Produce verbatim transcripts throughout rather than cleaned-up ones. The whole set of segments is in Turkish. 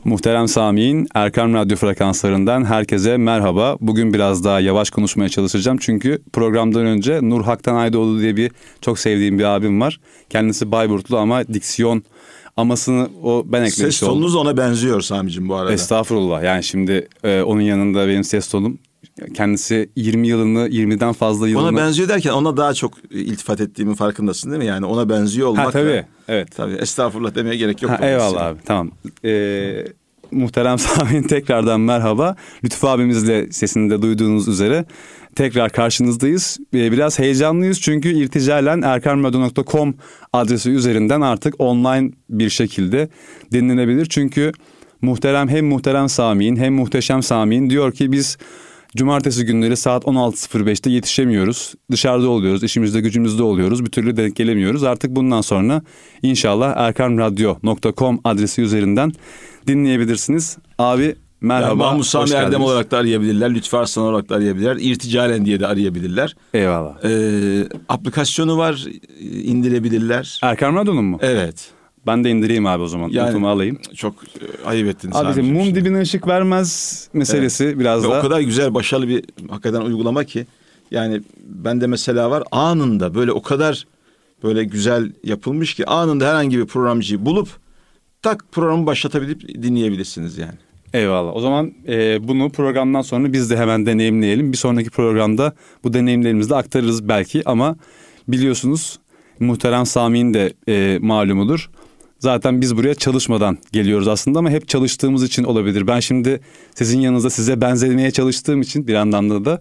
Muhterem Sami'in Erkam Radyo frekanslarından herkese merhaba. Bugün biraz daha yavaş konuşmaya çalışacağım. Çünkü programdan önce Nur Haktan Aydoğdu diye bir çok sevdiğim bir abim var. Kendisi Bayburtlu ama diksiyon amasını o ben eklemiş oldum. Ses tonunuz ona benziyor Sami'cim bu arada. Estağfurullah. Yani şimdi e, onun yanında benim ses tonum. Kendisi yirmi yılını, yirmiden fazla yılını... Ona benziyor derken ona daha çok iltifat ettiğimin farkındasın değil mi? Yani ona benziyor olmak... Ha tabii, evet. Tabii, estağfurullah demeye gerek yok. Ha, eyvallah abi, tamam. Ee, Muhterem Sami'nin tekrardan merhaba. Lütfü abimizle sesini de duyduğunuz üzere tekrar karşınızdayız. Ee, biraz heyecanlıyız çünkü irticalen erkamradyo nokta com adresi üzerinden artık online bir şekilde dinlenebilir. Çünkü muhterem hem muhterem Sami'nin hem muhteşem Sami'nin diyor ki biz... Cumartesi günleri saat on altı sıfır beşte yetişemiyoruz. Dışarıda oluyoruz, işimizde gücümüzde oluyoruz. Bir türlü denk gelemiyoruz. Artık bundan sonra inşallah erkamradyo nokta com adresi üzerinden dinleyebilirsiniz. Abi merhaba. Yani Mahmut Sami Erdem olarak da arayabilirler. Lütfü Arslan olarak da arayabilirler. İrticalen diye de arayabilirler. Eyvallah. Ee, aplikasyonu var, indirebilirler. Erkam Radyo'nun mu? Evet. Ben de indireyim abi o zaman. Yani, notumu alayım. Çok ayıp ettiniz. Abi mum şimdi. Dibine ışık vermez meselesi evet. Biraz Ve da. O kadar güzel, başarılı bir hakikaten uygulama ki. Yani bende mesela var, anında böyle o kadar böyle güzel yapılmış ki anında herhangi bir programcıyı bulup tak programı başlatabilip dinleyebilirsiniz yani. Eyvallah. O zaman e, bunu programdan sonra biz de hemen deneyimleyelim. Bir sonraki programda bu deneyimlerimizi de aktarırız belki ama biliyorsunuz muhterem Sami'nin de e, malumudur. Zaten biz buraya çalışmadan geliyoruz aslında ama hep çalıştığımız için olabilir. Ben şimdi sizin yanınızda size benzemeye çalıştığım için bir anlamda da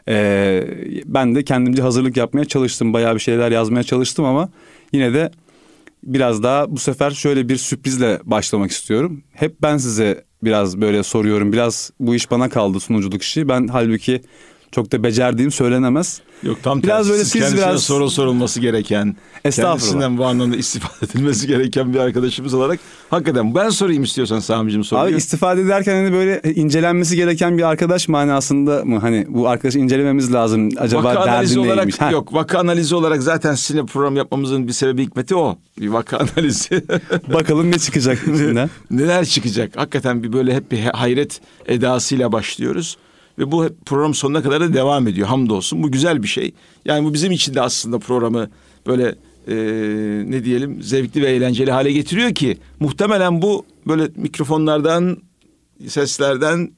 e, ben de kendimce hazırlık yapmaya çalıştım. Bayağı bir şeyler yazmaya çalıştım ama yine de biraz daha bu sefer şöyle bir sürprizle başlamak istiyorum. Hep ben size biraz böyle soruyorum. Biraz bu iş bana kaldı, sunuculuk işi. Ben halbuki çok da becerdiğim söylenemez. Yok tam biraz tersi. Böyle siz siz kendisine biraz soru sorulması gereken, kendisinden bu anlamda istifade edilmesi gereken bir arkadaşımız olarak hakikaten ben sorayım istiyorsan Sami'cim soruyu. Abi istifade ederken hani böyle incelenmesi gereken bir arkadaş manasında mı? Hani bu arkadaşı incelememiz lazım. Acaba vaka analizi derdi olarak neymiş? Ha. Yok, vaka analizi olarak zaten sizinle program yapmamızın bir sebebi, hikmeti o. Bir vaka analizi. Bakalım ne çıkacak içinden. Neler çıkacak? Hakikaten bir böyle hep bir hayret edasıyla başlıyoruz. Ve bu program sonuna kadar da devam ediyor hamdolsun. Bu güzel bir şey. Yani bu bizim için de aslında programı böyle e, ne diyelim zevkli ve eğlenceli hale getiriyor ki muhtemelen bu böyle mikrofonlardan, seslerden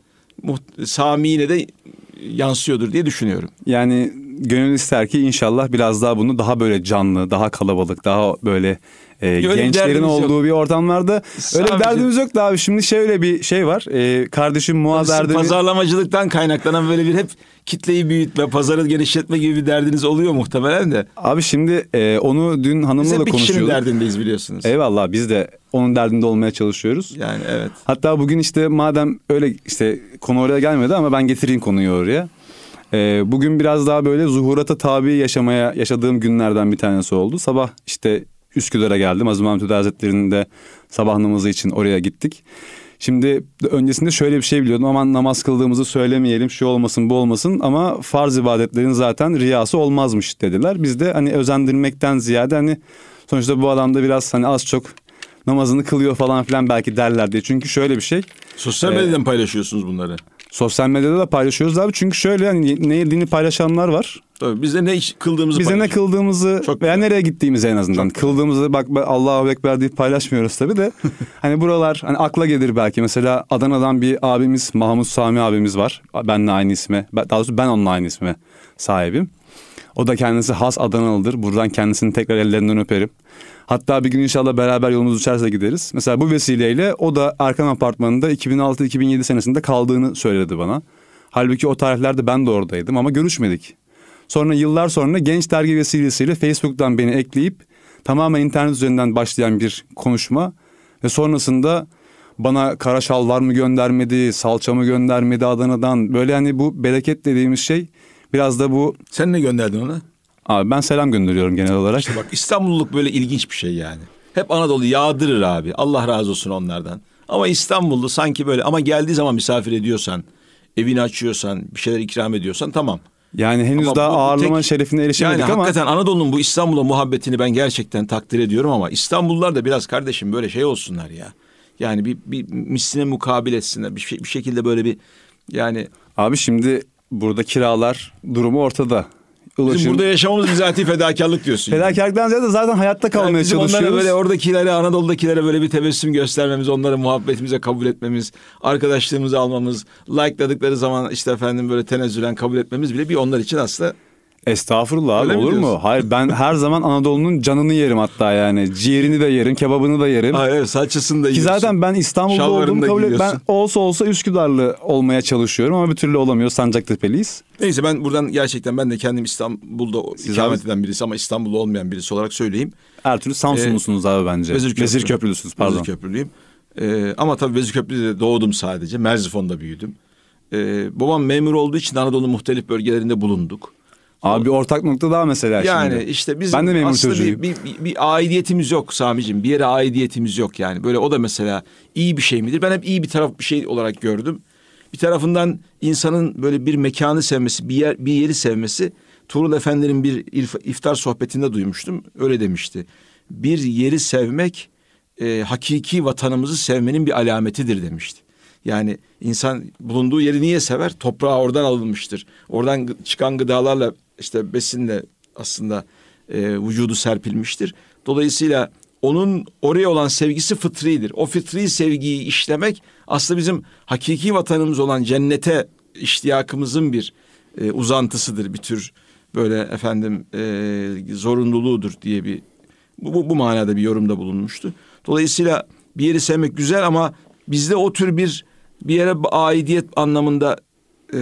Sami'ne de yansıyordur diye düşünüyorum. Yani gönül ister ki inşallah biraz daha bunu daha böyle canlı, daha kalabalık, daha böyle e, gençlerin olduğu yok. Bir ortamlarda öyle bir derdimiz yok da abi. Şimdi şöyle bir şey var. E, kardeşim Muaz Erdem'i... Pazarlamacılıktan kaynaklanan böyle bir hep kitleyi büyütme, pazarı genişletme gibi bir derdiniz oluyor muhtemelen de. Abi şimdi e, onu dün hanımla biz da konuşuyorduk. Biz hep bir kişinin derdindeyiz biliyorsunuz. Eyvallah, biz de onun derdinde olmaya çalışıyoruz. Yani evet. Hatta bugün işte madem öyle işte konu oraya gelmedi ama ben getireyim konuyu oraya. Ee, bugün biraz daha böyle zuhurata tabi yaşamaya yaşadığım günlerden bir tanesi oldu. Sabah işte Üsküdar'a geldim. Aziz Mahmut Hüdayi Hazretleri'nin de sabah namazı için oraya gittik. Şimdi öncesinde şöyle bir şey biliyordum. Aman namaz kıldığımızı söylemeyelim, şu olmasın bu olmasın ama farz ibadetlerin zaten riyası olmazmış dediler. Biz de hani özendirmekten ziyade hani sonuçta bu adam da biraz hani az çok namazını kılıyor falan filan belki derler diye. Çünkü şöyle bir şey. Sosyal medyadan ee, paylaşıyorsunuz bunları. Sosyal medyada da paylaşıyoruz abi. Çünkü şöyle hani ne yediğini paylaşanlar var. Tabii biz de ne kıldığımızı Bize ne kıldığımızı çok veya güzel. Nereye gittiğimizi en azından. Çok kıldığımızı bak Allahu Ekber deyip paylaşmıyoruz tabii de. Hani buralar hani akla gelir belki. Mesela Adana'dan bir abimiz Mahmut Sami abimiz var. Benle aynı isme. Daha doğrusu ben onunla aynı isme sahibim. O da kendisi has Adanalıdır. Buradan kendisini tekrar ellerinden öperim. Hatta bir gün inşallah beraber yolumuz düşerse gideriz. Mesela bu vesileyle o da Erkam Apartmanı'nda iki bin altı iki bin yedi senesinde kaldığını söyledi bana. Halbuki o tarihlerde ben de oradaydım ama görüşmedik. Sonra yıllar sonra Genç Dergi vesilesiyle Facebook'tan beni ekleyip tamamen internet üzerinden başlayan bir konuşma ve sonrasında bana kara şalvar mı göndermedi, salça mı göndermedi Adana'dan. Böyle hani bu bereket dediğimiz şey biraz da bu. Sen ne gönderdin ona? Abi ben selam gönderiyorum genel olarak. İşte bak İstanbulluluk böyle ilginç bir şey yani. Hep Anadolu yağdırır abi. Allah razı olsun onlardan. Ama İstanbullu sanki böyle ama geldiği zaman misafir ediyorsan, evini açıyorsan, bir şeyler ikram ediyorsan tamam. Yani henüz ama daha bu, ağırlama tek, şerefine erişemedik yani ama. Hakikaten Anadolu'nun bu İstanbul'a muhabbetini ben gerçekten takdir ediyorum ama İstanbullular da biraz kardeşim böyle şey olsunlar ya. Yani bir, bir misline mukabil etsinler. Bir, şey, bir şekilde böyle bir yani. Abi şimdi burada kiralar durumu ortada. Ulaşım, bizim burada yaşamamız bizatihi fedakarlık diyorsun. Fedakarlıktan yani. Ziyade zaten hayatta kalmaya yani çalışıyoruz. Onlara böyle oradakilere, Anadolu'dakilere böyle bir tebessüm göstermemiz, onları muhabbetimize kabul etmemiz, arkadaşlığımızı almamız, like'ladıkları zaman işte efendim böyle tenezzülen kabul etmemiz bile bir onlar için aslında. Estağfurullah abi, olur mu? Hayır, ben her zaman Anadolu'nun canını yerim hatta yani. Ciğerini de yerim, kebabını da yerim. Hayır, salçasını da yiyorsun. Ki zaten ben İstanbul'da olduğumu kabul et. Ben olsa olsa Üsküdarlı olmaya çalışıyorum ama bir türlü olamıyor. Sancaktepe'liyiz. Neyse, ben buradan gerçekten ben de kendim İstanbul'da Siz ikamet abi eden birisi ama İstanbul'da olmayan birisi olarak söyleyeyim. Her türlü Samsunlusunuz ee, abi bence. Vezirköprü. Vezirköprülüsünüz pardon. Vezirköprülüyüm. Ee, ama tabii Vezirköprü'de doğdum sadece. Merzifon'da büyüdüm. Ee, babam memur olduğu için Anadolu'nun muhtelif bölgelerinde bulunduk. Abi bir ortak nokta daha mesela yani şimdi. Yani işte biz ben de memur aslında çocuğuyum. Bir, bir, bir aidiyetimiz yok Sami'cim. Bir yere aidiyetimiz yok yani. Böyle o da mesela iyi bir şey midir? Ben hep iyi bir taraf bir şey olarak gördüm. Bir tarafından insanın böyle bir mekanı sevmesi, bir yer bir yeri sevmesi. Tuğrul Efendi'nin bir iftar sohbetinde duymuştum. Öyle demişti. Bir yeri sevmek e, hakiki vatanımızı sevmenin bir alametidir demişti. Yani insan bulunduğu yeri niye sever? Toprağı oradan alınmıştır. Oradan çıkan gıdalarla işte besinle aslında e, vücudu serpilmiştir. Dolayısıyla onun oraya olan sevgisi fıtridir. O fıtri sevgiyi işlemek aslında bizim hakiki vatanımız olan cennete iştiyakımızın bir e, uzantısıdır. Bir tür böyle efendim e, zorunluluğudur diye bir bu, bu, bu manada bir yorumda bulunmuştu. Dolayısıyla bir yeri sevmek güzel ama bizde o tür bir bir yere aidiyet anlamında e,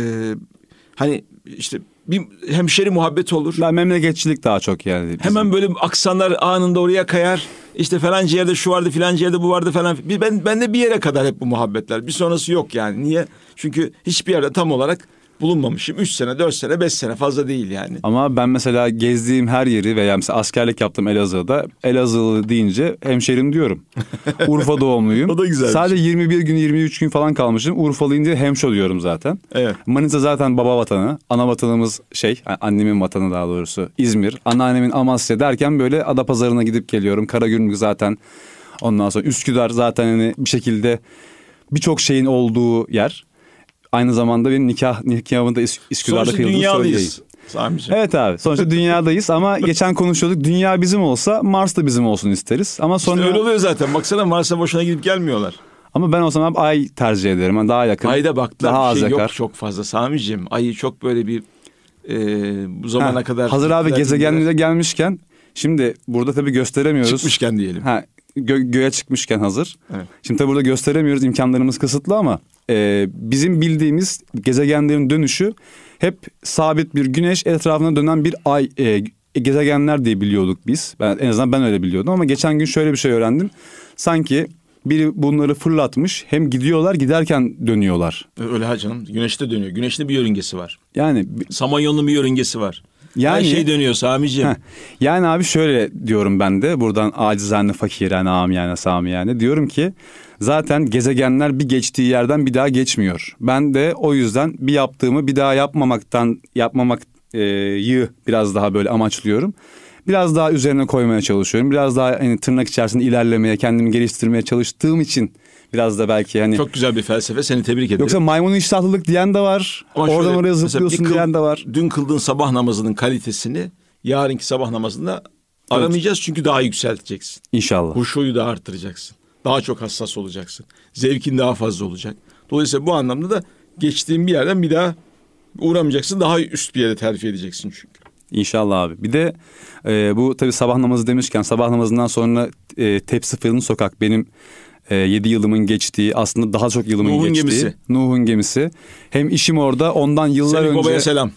hani işte bir hemşeri muhabbeti olur. Ben memleketçilik daha çok yani. Bizim. Hemen böyle aksanlar anında oraya kayar. İşte falanca yerde şu vardı, filanca yerde bu vardı falan. Ben ben de bir yere kadar hep bu muhabbetler. Bir sonrası yok yani. Niye? Çünkü hiçbir yerde tam olarak bulunmamışım. Üç sene, dört sene, beş sene fazla değil yani. Ama ben mesela gezdiğim her yeri veya mesela askerlik yaptım Elazığ'da. Elazığlı deyince hemşerim diyorum. Urfa doğumluyum. O da güzel. Sadece yirmi bir gün, yirmi üç gün falan kalmışım. Urfalı deyince hemşo diyorum zaten. Evet. Manisa zaten baba vatanı. Ana vatanımız şey, annemin vatanı daha doğrusu İzmir. Anneannemin Amasya derken böyle Adapazarı'na gidip geliyorum. Karagümrük zaten. Ondan sonra Üsküdar zaten hani bir şekilde birçok şeyin olduğu yer. Aynı zamanda benim nikah nikahımda Üsküdar'da kıyıldığını söyleyeyim. Sami'ciğim. Evet abi, sonuçta dünyadayız ama geçen konuşuyorduk, dünya bizim olsa Mars da bizim olsun isteriz. Ama sonra İşte öyle oluyor zaten, baksana Mars'a boşuna gidip gelmiyorlar. Ama ben o zaman Ay tercih ederim, yani daha yakın. Ayda baktılar, daha bir şey az yok yakar. Çok fazla Sami'ciğim. Ayı çok böyle bir e, bu zamana ha, kadar. Hazır abi gezegenlere gelmişken şimdi burada tabii gösteremiyoruz. Çıkmışken diyelim. Ha, gö- göğe çıkmışken hazır. Evet. Şimdi tabii burada gösteremiyoruz, imkanlarımız kısıtlı ama e, bizim bildiğimiz gezegenlerin dönüşü hep sabit bir güneş etrafına dönen bir ay e, gezegenler diye biliyorduk biz. Ben, en azından ben öyle biliyordum ama geçen gün şöyle bir şey öğrendim. Sanki biri bunları fırlatmış, hem gidiyorlar, giderken dönüyorlar. Öyle ha canım, güneşte dönüyor. Güneşte bir yörüngesi var. Yani Samanyolu'nun bir yörüngesi var. Yani, her şey dönüyor Sami'ciğim. Heh, yani abi şöyle diyorum ben de buradan acizane fakirane amiyane samiyane diyorum ki zaten gezegenler bir geçtiği yerden bir daha geçmiyor. Ben de o yüzden bir yaptığımı bir daha yapmamaktan yapmamayı biraz daha böyle amaçlıyorum. Biraz daha üzerine koymaya çalışıyorum. Biraz daha hani tırnak içerisinde ilerlemeye, kendimi geliştirmeye çalıştığım için biraz da belki hani. Çok güzel bir felsefe, seni tebrik ederim. Yoksa maymun iştahlılık diyen de var. Ama oradan şöyle, oraya zıplıyorsun kıl, diyen de var. Dün kıldığın sabah namazının kalitesini yarınki sabah namazında aramayacağız, evet. Çünkü daha yükselteceksin. İnşallah. Huşuyu da arttıracaksın. Daha çok hassas olacaksın. Zevkin daha fazla olacak. Dolayısıyla bu anlamda da geçtiğin bir yerden bir daha uğramayacaksın. Daha üst bir yere terfi edeceksin çünkü. İnşallah abi. Bir de e, bu tabii sabah namazı demişken sabah namazından sonra e, Tepsi Fırın Sokak benim e, yedi yılımın geçtiği, aslında daha çok yılımın Nuh'un geçtiği. Gemisi. Nuh'un gemisi. Hem işim orada, ondan yıllar Senin önce. babaya selam.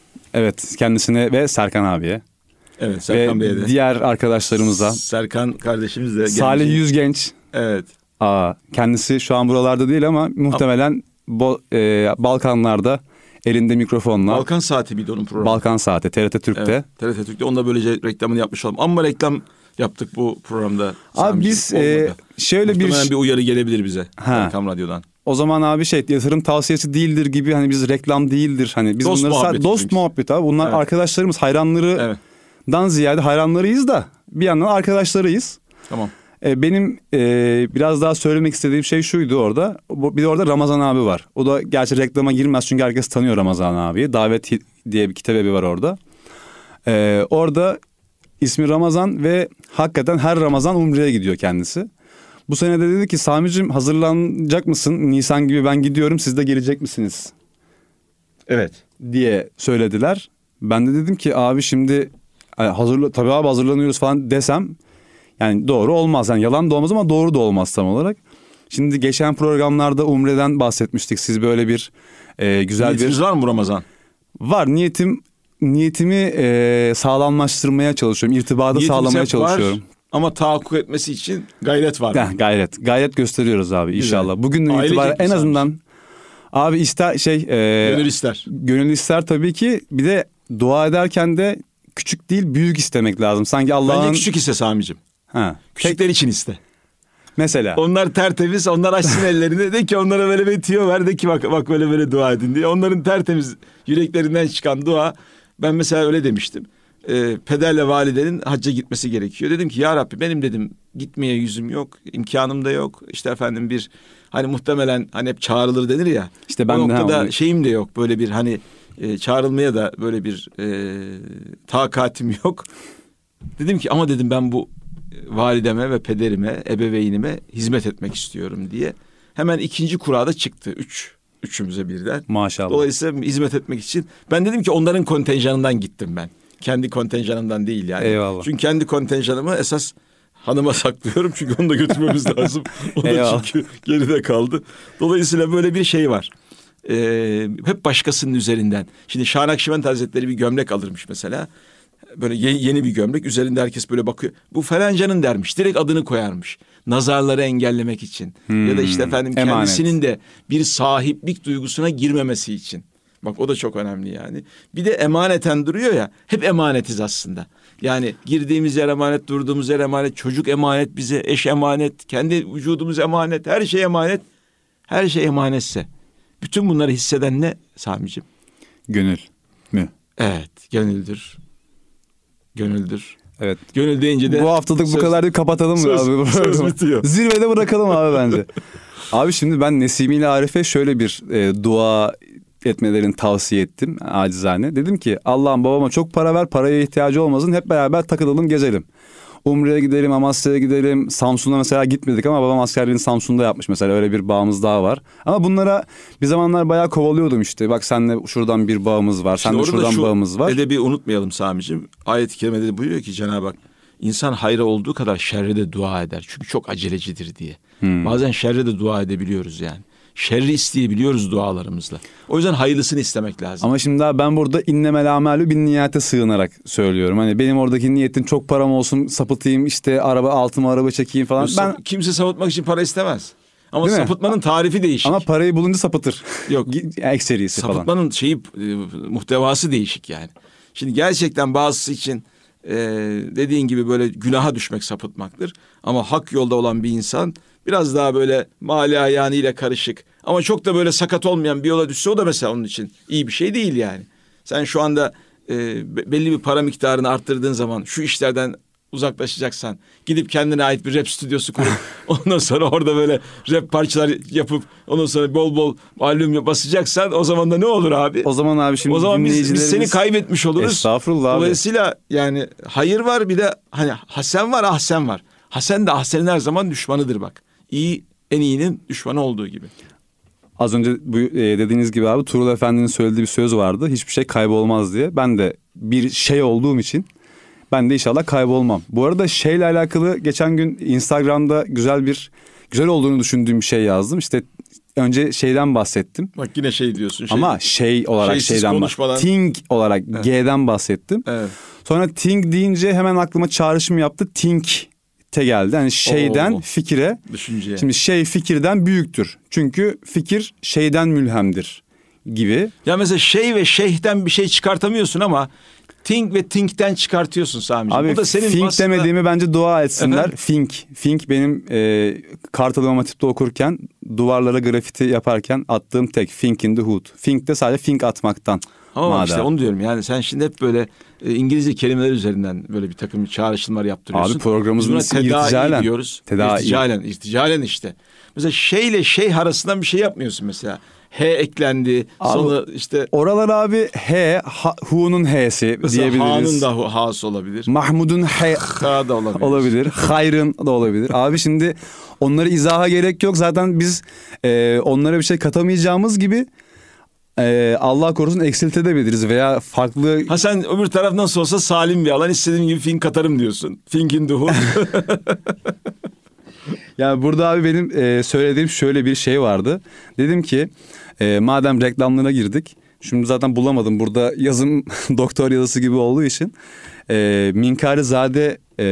Evet, kendisine ve Serkan abiye. Evet, Serkan Bey'e de. Diğer arkadaşlarımıza. Serkan kardeşimiz de. Salih Yüzgenç. Evet. Aa, kendisi şu an buralarda değil ama muhtemelen bo, e, Balkanlarda elinde mikrofonla. Balkan Saati miydi onun programı? Balkan Saati, T R T Türk'te. Evet, T R T Türk'te. Onda böylece reklamını yapmış olalım. Ama reklam yaptık bu programda. Abi biz e, şöyle muhtemelen bir... bir uyarı gelebilir bize. Ha. Erkam Radyo'dan. O zaman abi şey, yatırım tavsiyesi değildir gibi, hani biz reklam değildir. Hani biz dost bunları muhabbeti. Dost muhabbeti abi. Bunlar evet. Arkadaşlarımız, hayranlarından evet. ziyade hayranlarıyız da bir yandan arkadaşlarıyız. Tamam. E, benim e, biraz daha söylemek istediğim şey şuydu orada. Bir de orada Ramazan abi var. O da gerçi reklama girmez çünkü herkes tanıyor Ramazan abiyi. Davet diye bir kitap evi var orada. E, orada ismi Ramazan ve hakikaten her Ramazan Umre'ye gidiyor kendisi. Bu sene de dedi ki Sami'cim hazırlanacak mısın? Nisan gibi ben gidiyorum, siz de gelecek misiniz? Evet. Diye söylediler. Ben de dedim ki abi şimdi hazırla, tabii abi hazırlanıyoruz falan desem yani doğru olmaz. Yani yalan da olmaz ama doğru da olmaz tam olarak. Şimdi geçen programlarda Umre'den bahsetmiştik. Siz böyle bir e, güzel Niyetiniz bir... Niyetiniz var mı Ramazan? Var. Niyetim niyetimi e, sağlamlaştırmaya çalışıyorum. İrtibatı Niyetimiz sağlamaya çalışıyorum. Var, ama tahakkuk etmesi için gayret var. Ya, gayret. Gayret gösteriyoruz abi güzel. İnşallah. Bugünden itibaren en azından abi ister şey... E, gönül ister. Gönül ister tabii ki. Bir de dua ederken de küçük değil büyük istemek lazım. Sanki Allah'ın... Bence küçük iste Sami'cim. Ha. Küçükler için iste. Mesela. Onlar tertemiz, onlar açsın ellerini. De ki onlara böyle bir tüyo ver, de ki bak bak böyle böyle dua edin diye. Onların tertemiz yüreklerinden çıkan dua. Ben mesela öyle demiştim. Ee, pederle validenin hacca gitmesi gerekiyor. Dedim ki ya Rabbi benim dedim gitmeye yüzüm yok, imkanım da yok. İşte efendim bir hani muhtemelen hani hep çağrılır denir ya. İşte ben o de noktada onu... şeyim de yok, böyle bir hani e, çağrılmaya da böyle bir e, takatim yok. Dedim ki ama dedim ben bu valideme ve pederime, ebeveynime hizmet etmek istiyorum diye. Hemen ikinci kurada çıktı. Üç, üçümüze birden. Maşallah. Dolayısıyla hizmet etmek için. Ben dedim ki onların kontenjanından gittim ben. Kendi kontenjanımdan değil yani. Eyvallah. Çünkü kendi kontenjanımı esas hanıma saklıyorum. Çünkü onu da götürmemiz lazım. O da çünkü geride kaldı. Dolayısıyla böyle bir şey var. Ee, hep başkasının üzerinden. Şimdi Şah Nakşibend Hazretleri bir gömlek alırmış mesela. Böyle yeni bir gömlek, üzerinde herkes böyle bakıyor. Bu falancanın dermiş, direkt adını koyarmış. Nazarları engellemek için. Hmm, ya da işte efendim emanet. Kendisinin de bir sahiplik duygusuna girmemesi için. Bak o da çok önemli yani. Bir de emaneten duruyor ya, hep emanetiz aslında. Yani girdiğimiz yer emanet, durduğumuz yer emanet, çocuk emanet bize, eş emanet, kendi vücudumuz emanet, her şey emanet. Her şey emanetse. Bütün bunları hisseden ne Sami'cim? Gönül mü? Evet, gönüldür. Gönüldür. Evet. Gönül deyince de... Bu haftalık söz, bu kadar bir kapatalım mı söz, abi? Söz bitiyor. Zirvede bırakalım abi bence. Abi şimdi ben Nesimi ile Arif'e şöyle bir e, dua etmelerini tavsiye ettim acizane. Dedim ki Allah'ım babama çok para ver, paraya ihtiyacı olmasın, hep beraber takılalım gezelim. Umre'ye gidelim, Amasya'ya gidelim. Samsun'a mesela gitmedik ama babam askerliğini Samsun'da yapmış mesela, öyle bir bağımız daha var. Ama bunlara bir zamanlar bayağı kovalıyordum işte. Bak senle şuradan bir bağımız var, senle şuradan şu bağımız var. Edebi unutmayalım Sami'cim. Ayet-i kerimede buyuruyor ki Cenab-ı Hak insan hayra olduğu kadar şerre de dua eder. Çünkü çok acelecidir diye. Hmm. Bazen şerre de dua edebiliyoruz yani. Şerri isteyebiliyoruz dualarımızla. O yüzden hayırlısını istemek lazım. Ama şimdi daha ben burada innemel amelü bin niyete sığınarak söylüyorum. Hani benim oradaki niyetim çok param olsun, sapıtayım, işte araba altıma araba çekeyim falan. Ben kimse sapıtmak için para istemez. Ama değil sapıtmanın mi? Tarifi değişik. Ama parayı bulunca sapıtır. Yok. Ekserisi falan. Sapıtmanın şeyi e, muhtevası değişik yani. Şimdi gerçekten bazısı için e, dediğin gibi böyle günaha düşmek sapıtmaktır. Ama hak yolda olan bir insan biraz daha böyle mali ayağıyla karışık ama çok da böyle sakat olmayan bir yola düşse o da mesela onun için iyi bir şey değil yani. Sen şu anda e, belli bir para miktarını arttırdığın zaman şu işlerden uzaklaşacaksan, gidip kendine ait bir rap stüdyosu kurup ondan sonra orada böyle rap parçalar yapıp ondan sonra bol bol albüm basacaksan o zaman da ne olur abi? O zaman abi şimdi o zaman biz, biz seni kaybetmiş oluruz. Estağfurullah abi. Dolayısıyla yani hayır var, bir de hani hasen var, ahsen var. Hasen de ahsenin her zaman düşmanıdır bak. İyi en iyinin düşmanı olduğu gibi. Az önce bu e, dediğiniz gibi abi Tuğrul Efendi'nin söylediği bir söz vardı. Hiçbir şey kaybolmaz diye. Ben de bir şey olduğum için ben de inşallah kaybolmam. Bu arada şeyle alakalı geçen gün Instagram'da güzel bir güzel olduğunu düşündüğüm bir şey yazdım. İşte önce şeyden bahsettim. Bak yine şey diyorsun. Şey, ama şey olarak şeyden bahsettim. Think olarak evet. G'den bahsettim. Evet. Sonra think deyince hemen aklıma çağrışım yaptı. Think te geldi. Yani şeyden Oo, fikire. Düşünceye. Şimdi şey fikirden büyüktür. Çünkü fikir şeyden mülhemdir gibi. Ya mesela şey ve şeyhten bir şey çıkartamıyorsun ama think ve think'ten çıkartıyorsun Sami'ciğim. Abi bu da senin think aslında... demediğimi bence dua etsinler. Efendim? Think. Think benim e, Kartal İmam Hatip'te okurken duvarlara grafiti yaparken attığım tek think in the hood. Think de sadece think atmaktan Ama Madem. işte onu diyorum yani sen şimdi hep böyle e, İngilizce kelimeler üzerinden böyle bir takım çağrışımlar yaptırıyorsun. Abi programımızın Biz buna ismi tedavi irticalen. diyoruz. Tedavi. İrticalen, irticalen işte. Mesela şeyle şey arasından bir şey yapmıyorsun mesela. He eklendi. Abi, sonra işte. Oralar abi he, ha, hu'nun h'si Mesela diyebiliriz. Ha'nın da ha'sı olabilir. Mahmud'un he Ha da olabilir. olabilir. Hayrın da olabilir. Abi şimdi onları izaha gerek yok. Zaten biz e, onlara bir şey katamayacağımız gibi e, Allah korusun eksiltebiliriz veya farklı... Ha sen öbür taraf nasıl olsa salim bir alan, istediğim gibi fink katarım diyorsun. Finkin duhu. Yani burada abi benim e, söylediğim şöyle bir şey vardı. Dedim ki e, madem reklamlara girdik. Şimdi zaten bulamadım. Burada yazım doktor yazısı gibi olduğu için. E, Minkarizade e,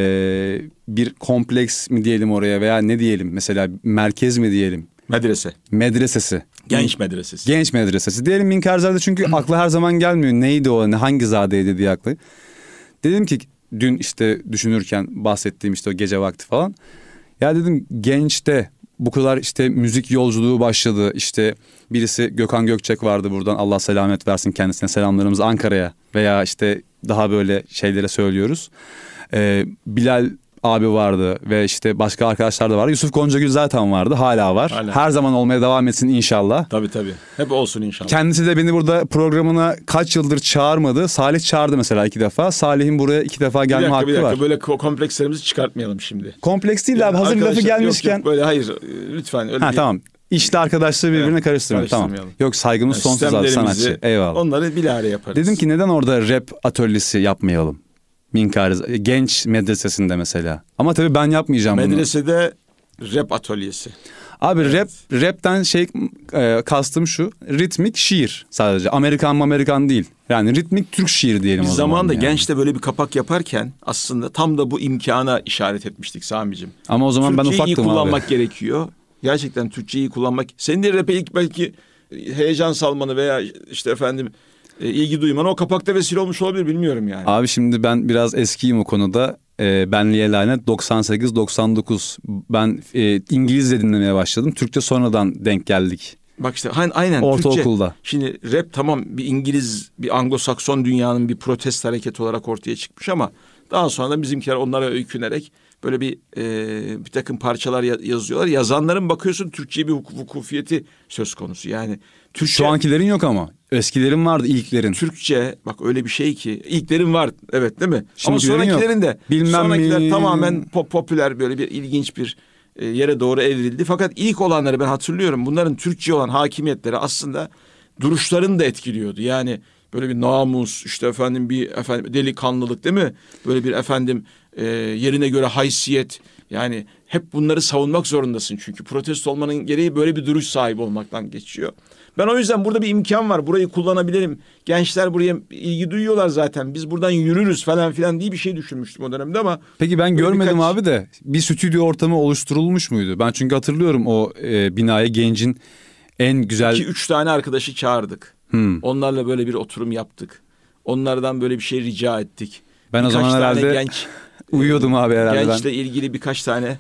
bir kompleks mi diyelim oraya veya ne diyelim? Mesela merkez mi diyelim? Medrese. Medresesi. Genç medresesi. Genç medresesi. Diyelim Minkarizade çünkü aklı her zaman gelmiyor. Neydi o? Hangi zadeydi diye aklı. Dedim ki dün işte düşünürken bahsettiğim işte o gece vakti falan. Ya dedim gençte bu kadar işte müzik yolculuğu başladı. İşte birisi Gökhan Gökçek vardı, buradan Allah selamet versin kendisine, selamlarımız Ankara'ya veya işte daha böyle şeylere söylüyoruz. Ee, Bilal abi vardı ve işte başka arkadaşlar da vardı. Yusuf Goncagül zaten vardı, hala var. Hala. Her zaman olmaya devam etsin inşallah. Tabii tabii. Hep olsun inşallah. Kendisi de beni burada programına kaç yıldır çağırmadı. Salih çağırdı mesela iki defa. Salih'in buraya iki defa gelme bir dakika, hakkı bir dakika. var. Böyle ko- komplekslerimizi çıkartmayalım şimdi. Kompleks değil Yani abi, hazır lafı arkadaşlar, gelmişken. Yok, yok, böyle hayır lütfen. Öyle Ha bir... tamam. İşle arkadaşlığı birbirine Evet, karıştırmayalım. Tamam. karıştırmayalım. Yok, saygımız Yani sonsuz abi, sistemlerimizi, sanatçı. Eyvallah. Onları bilahare yaparız. Dedim ki neden orada rap atölyesi yapmayalım? Minkariz genç medresesinde mesela. Ama tabii ben yapmayacağım bunu. Medresede rap atölyesi. Abi Evet. rap rapten şey e, kastım şu. Ritmik şiir sadece. Amerikan mı Amerikan değil. Yani ritmik Türk şiir diyelim Biz o zaman. zamanında yani. gençte böyle bir kapak yaparken aslında tam da bu imkana işaret etmiştik Sami'cim. Ama o zaman Türkçeyi ben ufaktım iyi abi. kullanmak gerekiyor. Gerçekten Türkçeyi iyi kullanmak. Senin de rap'e ilk belki heyecan salmanı veya işte efendim e, ilgi duymanı o kapakta vesile olmuş olabilir, bilmiyorum yani. Abi şimdi ben biraz eskiyim o konuda. E, benliğe lanet doksan sekiz doksan dokuz. Ben e, İngilizce dinlemeye başladım. Türkçe sonradan denk geldik. Bak işte aynen, aynen Ortaokulda. Türkçe. Şimdi rap tamam bir İngiliz, bir Anglo-Sakson dünyanın bir protest hareketi olarak ortaya çıkmış ama daha sonra da bizimkiler onlara öykünerek böyle bir e, bir takım parçalar ya- yazıyorlar. Yazanların bakıyorsun Türkçe'ye bir hukuk, hukufiyeti söz konusu. Yani Türkçe, Şu ankilerin yok ama. Eskilerin vardı, ilklerin. Türkçe bak öyle bir şey ki ilklerin var, evet değil mi? Şimdikilerin ama sonrakilerin yok. de Bilmem sonrakiler mi? tamamen pop, popüler böyle bir ilginç bir e, yere doğru evrildi. Fakat ilk olanları ben hatırlıyorum. Bunların Türkçe olan hakimiyetleri aslında duruşlarını da etkiliyordu. Yani böyle bir namus, işte efendim bir efendim delikanlılık değil mi? Böyle bir efendim e, yerine göre haysiyet. Yani hep bunları savunmak zorundasın çünkü protesto olmanın gereği böyle bir duruş sahibi olmaktan geçiyor. Ben o yüzden burada bir imkan var. Burayı kullanabilirim. Gençler buraya ilgi duyuyorlar zaten. Biz buradan yürürüz falan filan diye bir şey düşünmüştüm o dönemde ama. Peki ben Böyle görmedim birkaç- abi de bir stüdyo ortamı oluşturulmuş muydu? Ben çünkü hatırlıyorum o e, binaya Genc'in en güzel... İki üç tane arkadaşı çağırdık. Hmm. Onlarla böyle bir oturum yaptık. Onlardan böyle bir şey rica ettik. Ben o Birkaç zaman tane herhalde genç uyuyordum abi herhalde. gençle ilgili birkaç tane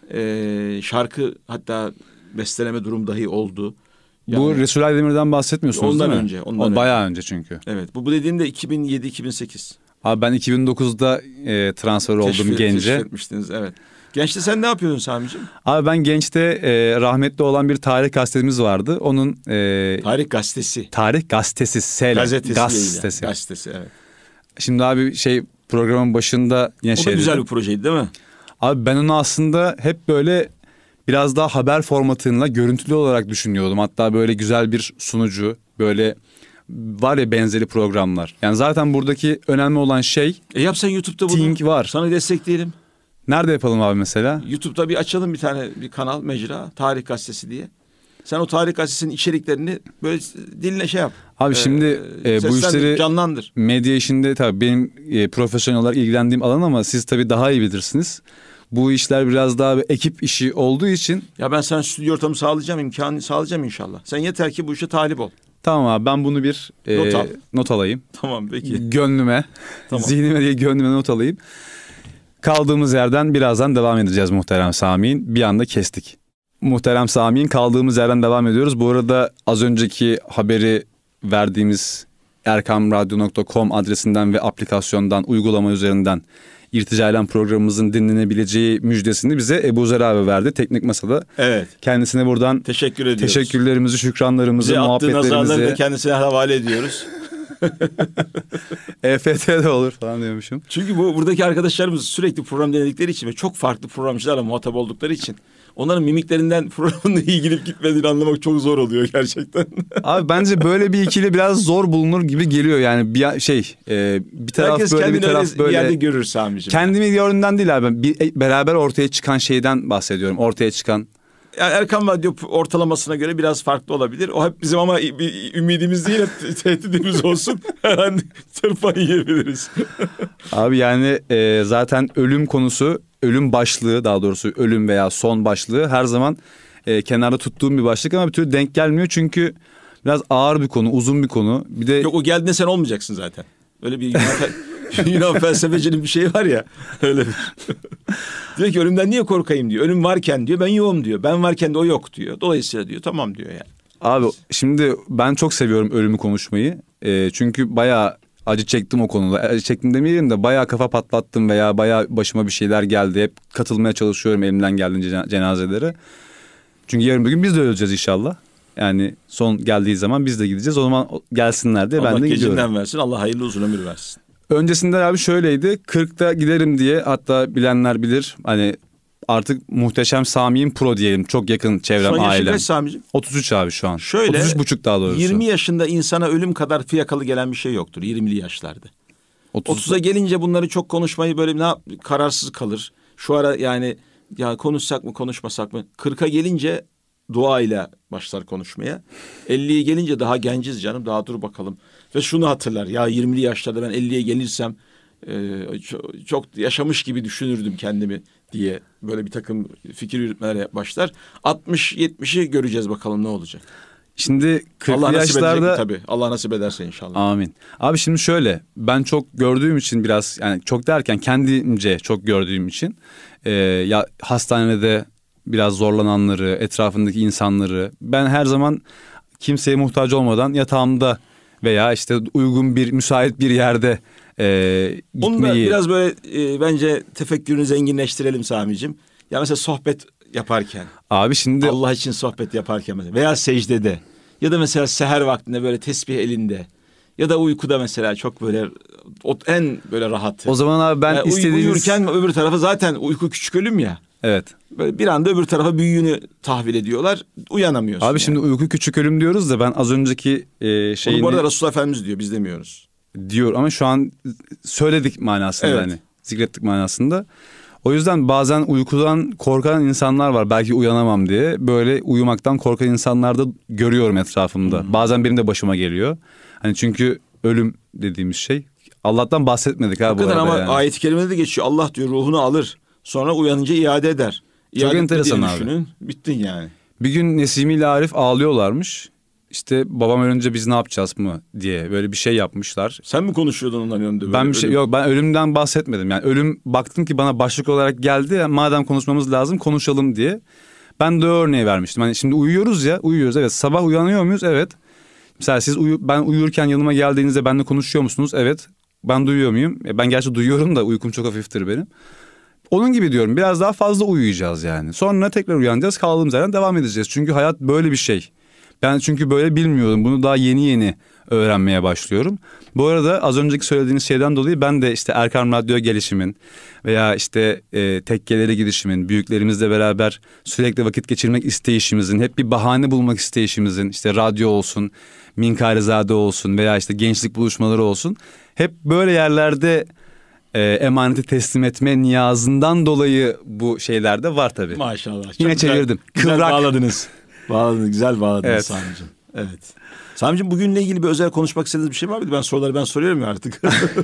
e, şarkı hatta besteleme durum dahi oldu. Bu Yani- Resul Aydemir'den bahsetmiyorsunuz Ondan değil mi? önce, ondan o önce. bayağı önce çünkü. Evet, bu, bu dediğin de iki bin yedi iki bin sekiz. Abi ben iki bin dokuzda e, transfer oldum Keşfi- Gence. Keşfetmiştiniz, evet. Gençte sen ne yapıyordun Sami'ciğim? Abi ben Genç'te e, rahmetli olan bir tarih gazetemiz vardı. Onun e, Tarih gazetesi. tarih gazetesi, S L, Gazetesi. gazetesi. yayını. Gazetesi, evet. Şimdi abi şey programın başında yine O da şey güzel dedim. bir projeydi değil mi? Abi ben onu aslında hep böyle biraz daha haber formatıyla görüntülü olarak düşünüyordum. Hatta böyle güzel bir sunucu, böyle var ya benzeri programlar. Yani zaten buradaki önemli olan şey, E yap sen YouTube'da bunu. Ting var. Sana destekleyelim. nerede yapalım abi mesela? YouTube'da bir açalım bir tane bir kanal, mecra, Tarih Gazetesi diye. Sen o Tarih Gazetesi'nin içeriklerini böyle diline şey yap. Abi şimdi e, bu seslendir, işleri canlandır. medya işinde tabii benim e, profesyonel olarak ilgilendiğim alan ama siz tabii daha iyi bilirsiniz. Bu işler biraz daha bir ekip işi olduğu için Ya ben sana stüdyo ortamı sağlayacağım, imkanı sağlayacağım inşallah. Sen yeter ki bu işe talip ol. tamam abi ben bunu bir e, Not al. not alayım. Tamam peki. Gönlüme, Tamam. zihnime değil gönlüme not alayım. Kaldığımız yerden birazdan devam edeceğiz muhterem Sami'nin. Bir anda kestik. Muhterem Sami'nin kaldığımız yerden devam ediyoruz. Bu arada az önceki haberi verdiğimiz erkam radyo nokta com adresinden ve aplikasyondan, uygulama üzerinden İrtica İlan programımızın dinlenebileceği müjdesini bize Ebu Zer abi verdi Teknik Masa'da. Evet. Kendisine buradan teşekkür ediyoruz. Teşekkürlerimizi, şükranlarımızı, bize muhabbetlerimizi. Bize attığı nazarları da kendisine havale ediyoruz. E F T'de olur falan diyormuşum. Çünkü bu buradaki arkadaşlarımız sürekli program denedikleri için ve çok farklı programcılarla muhatap oldukları için onların mimiklerinden programın iyi gidip gitmediğini anlamak çok zor oluyor gerçekten. Abi bence böyle bir ikili biraz zor bulunur gibi geliyor yani bir şey e, bir taraf herkes böyle bir taraf öyle böyle. Bir yerde görür Sami'cim. Kendimi gördüğümden değil abi, bir, beraber ortaya çıkan şeyden bahsediyorum, ortaya çıkan. Yani Erkam Radyo ortalamasına göre biraz farklı olabilir. O hep bizim ama bir ümidimiz değil, hep tehdidimiz olsun. Her an tırpan yiyebiliriz. Abi yani e, zaten ölüm konusu, ölüm başlığı, daha doğrusu ölüm veya son başlığı her zaman e, kenarda tuttuğum bir başlık ama bir türlü denk gelmiyor. Çünkü biraz ağır bir konu, uzun bir konu. Bir de yok, o geldiğinde sen olmayacaksın zaten. Öyle bir Yunan, Yunan felsefecinin bir şeyi var ya. Öyle bir. Diyor ki ölümden niye korkayım diyor. Ölüm varken diyor ben yoğum diyor. Ben varken de o yok diyor. Dolayısıyla diyor tamam diyor yani. Abi şimdi ben çok seviyorum ölümü konuşmayı. E, çünkü bayağı acı çektim o konuda. Acı çektim demeyelim de bayağı kafa patlattım veya bayağı başıma bir şeyler geldi. Hep katılmaya çalışıyorum elimden geldiğince cenazelere. Çünkü yarın bir gün biz de öleceğiz inşallah. Yani son geldiği zaman biz de gideceğiz. O zaman gelsinler diye Allah ben de gidiyorum. Allah gecinden versin. Allah hayırlı uzun ömür versin. Öncesinde abi şöyleydi. kırkta giderim diye, hatta bilenler bilir. Hani artık Muhteşem Sami'nin pro diyelim. Çok yakın çevrem, son ailem. Kaç Sami'cim? otuz üç abi şu an. Şöyle, otuz üç buçuk daha doğrusu. yirmi yaşında insana ölüm kadar fiyakalı gelen bir şey yoktur. yirmili yaşlarda. otuz otuza gelince bunları çok konuşmayı böyle ne yap, kararsız kalır. Şu ara yani ya konuşsak mı konuşmasak mı? kırka gelince duayla başlar konuşmaya. elliye gelince daha genciz canım, daha dur bakalım. Ve şunu hatırlar, ya yirmili yaşlarda ben elliye gelirsem e, çok, çok yaşamış gibi düşünürdüm kendimi diye böyle bir takım fikir yürütmelere başlar. altmış yetmişi göreceğiz bakalım ne olacak. Şimdi kırklı Allah nasip yaşlarda edecek tabii. Allah nasip ederse inşallah. Amin. Abi şimdi şöyle, ben çok gördüğüm için biraz, yani çok derken kendimce çok gördüğüm için e, ya hastanede biraz zorlananları, etrafındaki insanları ben her zaman kimseye muhtaç olmadan yatağımda veya işte uygun bir müsait bir yerde e, gitmeyi. Onu da biraz böyle e, bence tefekkürünü zenginleştirelim Sami'cim. Ya mesela sohbet yaparken. Abi şimdi Allah için sohbet yaparken mesela veya secdede ya da mesela seher vaktinde böyle tesbih elinde ya da uykuda mesela çok böyle o, en böyle rahatı. O zaman abi ben yani istediğiniz... Uyurken öbür tarafa zaten uyku küçük ölüm ya. Evet. Böyle bir anda öbür tarafa büyüğünü tahvil ediyorlar. Uyanamıyorsun. Abi yani. şimdi uyku küçük ölüm diyoruz da ben az önceki e, şeyini... Onu bu arada Resulullah Efendimiz diyor, biz demiyoruz. Diyor ama şu an söyledik manasında, evet. hani zikrettik manasında. O yüzden bazen uykudan korkan insanlar var, belki uyanamam diye. Böyle uyumaktan korkan insanlar da görüyorum etrafımda. Hmm. Bazen benim de başıma geliyor. Hani çünkü ölüm dediğimiz şey, Allah'tan bahsetmedik abi bu arada. Ama yani. ayet-i kerimede de geçiyor. Allah diyor ruhunu alır. Sonra uyanınca iade eder. İade Çok enteresan abi. Düşünün, bittin yani. Bir gün Nesimi ile Arif ağlıyorlarmış. İşte babam ölünce biz ne yapacağız mı diye böyle bir şey yapmışlar. Sen mi konuşuyordun onların önünde? Böyle, ben bir şey ölüm. Yok, ben ölümden bahsetmedim. Yani ölüm, baktım ki bana başlık olarak geldi. Yani madem konuşmamız lazım konuşalım diye. Ben de örneği vermiştim. Hani şimdi uyuyoruz ya, uyuyoruz evet. Sabah uyanıyor muyuz? Evet. Mesela siz uyu, ben uyurken yanıma geldiğinizde benimle konuşuyor musunuz? Evet. Ben duyuyor muyum? Ben gerçi duyuyorum da uykum çok hafiftir benim. Onun gibi diyorum, biraz daha fazla uyuyacağız yani. Sonra tekrar uyanacağız, kaldığımız yerden devam edeceğiz. Çünkü hayat böyle bir şey. Ben çünkü böyle bilmiyordum. Bunu daha yeni yeni öğrenmeye başlıyorum. Bu arada az önceki söylediğiniz şeyden dolayı ben de işte Erkam Radyo gelişimin veya işte e, tekkelere gidişimin, büyüklerimizle beraber sürekli vakit geçirmek isteyişimizin, hep bir bahane bulmak isteyişimizin, işte radyo olsun, Minkarizade olsun veya işte gençlik buluşmaları olsun, hep böyle yerlerde e, emaneti teslim etme niyazından dolayı bu şeyler de var tabii. Maşallah. Çok Yine güzel, çevirdim. Güzel Kıvrak. bağladınız. Bağladınız, güzel bağladınız evet. Sami'cim. Evet. Sami'cim bugünle ilgili bir özel konuşmak istediğiniz bir şey var mıydı? Ben soruları ben soruyorum ya artık.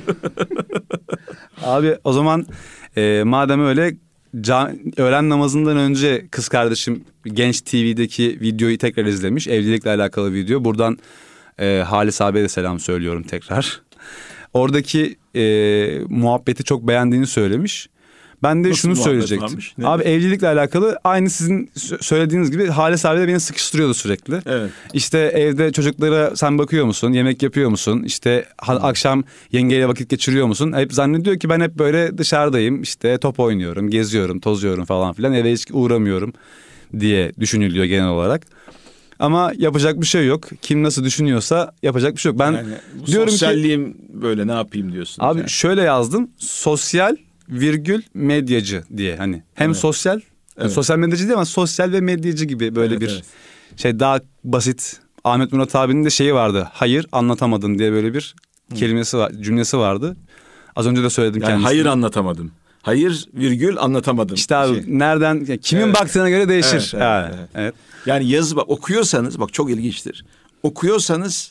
Abi o zaman e, madem öyle, can, öğlen namazından önce kız kardeşim Genç T V'deki videoyu tekrar izlemiş. Evlilikle alakalı video. Buradan e, Halis abiye de selam söylüyorum tekrar. Oradaki e, muhabbeti çok beğendiğini söylemiş. Ben de Nasıl şunu muhabbet söyleyecektim. varmış? Ne? Abi evlilikle alakalı aynı sizin söylediğiniz gibi Halis abi de beni sıkıştırıyordu sürekli. Evet. İşte evde çocuklara sen bakıyor musun? Yemek yapıyor musun? İşte ha- akşam yengeyle vakit geçiriyor musun? Hep zannediyor ki ben hep böyle dışarıdayım. İşte top oynuyorum, geziyorum, tozuyorum falan filan. Eve hiç uğramıyorum diye düşünülüyor genel olarak. Ama yapacak bir şey yok. Kim nasıl düşünüyorsa yapacak bir şey yok. Ben Yani bu diyorum ki sosyalliğim böyle ne yapayım diyorsun. abi yani. şöyle yazdım. Sosyal virgül medyacı diye hani hem Evet. sosyal Evet. sosyal medyacı değil ama sosyal ve medyacı gibi böyle Evet, bir evet. şey daha basit. Ahmet Murat abinin de şeyi vardı. Hayır anlatamadın diye böyle bir kelimesi var, cümlesi vardı. Az önce de söyledim Yani kendisine. hayır anlatamadım. Hayır virgül anlatamadım. İşte abi Şey. nereden ya kimin Evet. baktığına göre değişir. Evet, evet, Evet, evet. evet. Yani yazı bak okuyorsanız bak çok ilginçtir. Okuyorsanız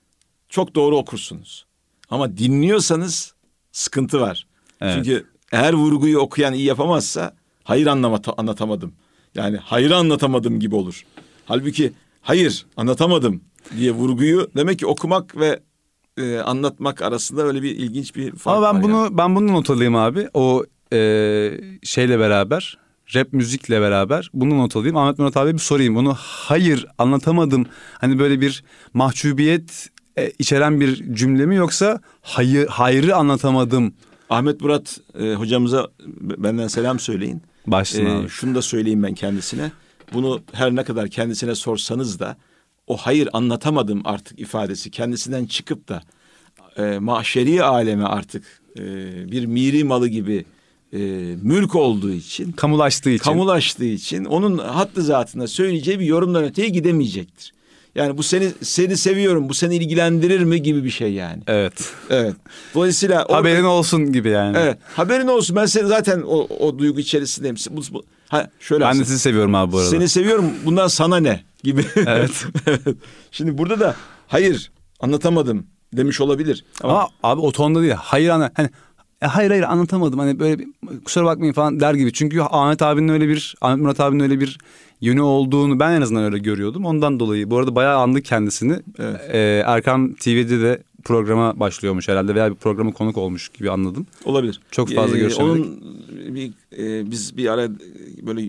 çok doğru okursunuz. Ama dinliyorsanız sıkıntı var. Evet. Çünkü eğer vurguyu okuyan iyi yapamazsa hayır anlamata, anlatamadım. Yani hayır anlatamadım gibi olur. Halbuki hayır anlatamadım diye vurguyu demek ki okumak ve e, anlatmak arasında öyle bir ilginç bir fark Ama ben var bunu yani. ben bunu not alayım abi. O e, şeyle beraber, rap müzikle beraber bunu not alayım. Ahmet Murat abi bir sorayım. Bunu hayır anlatamadım. Hani böyle bir mahcubiyet e, içeren bir cümle mi yoksa hayır hayrı anlatamadım. Ahmet Murat e, hocamıza benden selam söyleyin. Başsın Ee, abi. şunu da söyleyeyim ben kendisine. Bunu her ne kadar kendisine sorsanız da o hayır anlatamadım artık ifadesi kendisinden çıkıp da e, maşeri aleme artık e, bir miri malı gibi e, mülk olduğu için, Kamulaştığı için. kamulaştığı için onun hattı zatında söyleyeceği bir yorumdan öteye gidemeyecektir. Yani bu seni seni seviyorum, bu seni ilgilendirir mi gibi bir şey yani. Evet. Evet. Dolayısıyla orada- Haberin olsun gibi yani. Evet. Haberin olsun. Ben seni zaten o, o duygu içerisindeyim. Bu, bu, ha, şöyle Ben de aslında, sizi seviyorum abi bu arada. seni seviyorum. Bundan sana ne gibi. Evet. Evet. Şimdi burada da hayır anlatamadım demiş olabilir. Ama, Ama abi o tonda değil. Hayır ana hani e, hayır hayır anlatamadım. Hani böyle bir, kusura bakmayın falan der gibi. Çünkü Ahmet abinin öyle bir Ahmet Murat abinin öyle bir yönü olduğunu ben en azından öyle görüyordum. Ondan dolayı bu arada bayağı andık kendisini. Evet. Ee, Erkam T V'de de programa başlıyormuş herhalde veya bir programa konuk olmuş gibi anladım. olabilir. Çok fazla görüşemedik. Onun bir, e, biz bir ara böyle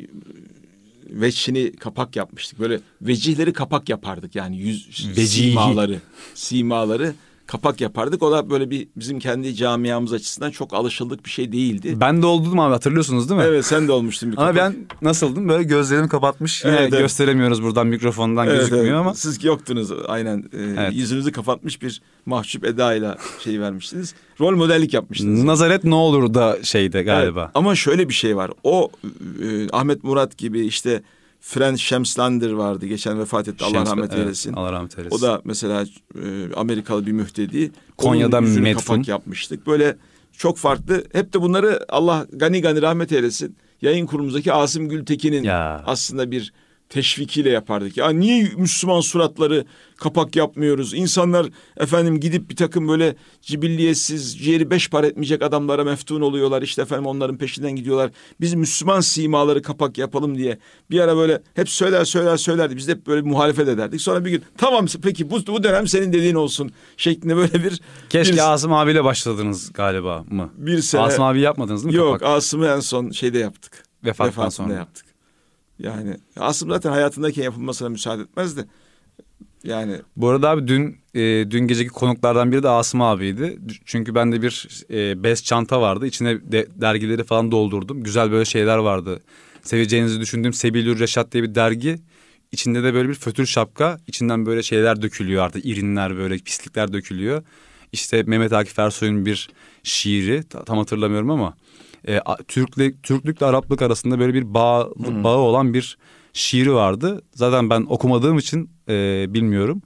veçhini kapak yapmıştık. Böyle vecihleri kapak yapardık. Yani yüz Vecihi. simaları, simaları kapak yapardık. O da böyle bir bizim kendi camiamız açısından çok alışıldık bir şey değildi. Ben de oldum abi hatırlıyorsunuz değil mi? Evet sen de olmuştun bir Ama kapak. ben nasıldım böyle gözlerimi kapatmış. Yine Evet, evet. gösteremiyoruz buradan mikrofondan Evet, gözükmüyor evet. ama. Siz yoktunuz aynen. Ee, Evet. Yüzünüzü kapatmış bir mahcup edayla şey vermiştiniz. Rol modellik yapmıştınız. Nazaret ne olur da şeyde galiba. Evet, ama şöyle bir şey var. O e, Ahmet Murat gibi işte French Şemslander vardı. Geçen vefat etti. Allah Şems- rahmet evet, eylesin. Allah rahmet eylesin. O da mesela e, Amerikalı bir mühtedi. Konya'da Onun yüzünü metfun. kapak yapmıştık. Böyle çok farklı. Hep de bunları Allah gani gani rahmet eylesin. Yayın kurumumuzdaki Asım Gültekin'in Ya. aslında bir teşvikiyle yapardık. Ya niye Müslüman suratları kapak yapmıyoruz? İnsanlar efendim gidip bir takım böyle cibilliyetsiz, ciğeri beş para etmeyecek adamlara meftun oluyorlar. İşte efendim onların peşinden gidiyorlar. Biz Müslüman simaları kapak yapalım diye bir ara böyle hep söyler söyler söylerdi. Biz de hep böyle muhalefet ederdik. Sonra bir gün tamam peki bu, bu dönem senin dediğin olsun şeklinde böyle bir... Keşke bir, Asım abiyle başladınız galiba mı? bir sene... Asım abi yapmadınız değil mi? Yok kapak? Asım'ı en son şeyde yaptık. Vefattan Vefatında sonra. yaptık. Yani Asım zaten hayatındayken yapılmasına müsaade etmezdi. Yani Bu arada abi dün e, dün geceki konuklardan biri de Asım abiydi. Çünkü bende bir e, bez çanta vardı. İçine de, dergileri falan doldurdum. Güzel böyle şeyler vardı. Seveceğinizi düşündüğüm Sebilür Reşat diye bir dergi. İçinde de böyle bir fötür şapka. İçinden böyle şeyler dökülüyor artık. İrinler böyle pislikler dökülüyor. İşte Mehmet Akif Ersoy'un bir şiiri. Tam hatırlamıyorum ama. E, Türkle, Türklükle Araplık arasında böyle bir bağ, hmm. bağı olan bir şiiri vardı. Zaten ben okumadığım için e, bilmiyorum.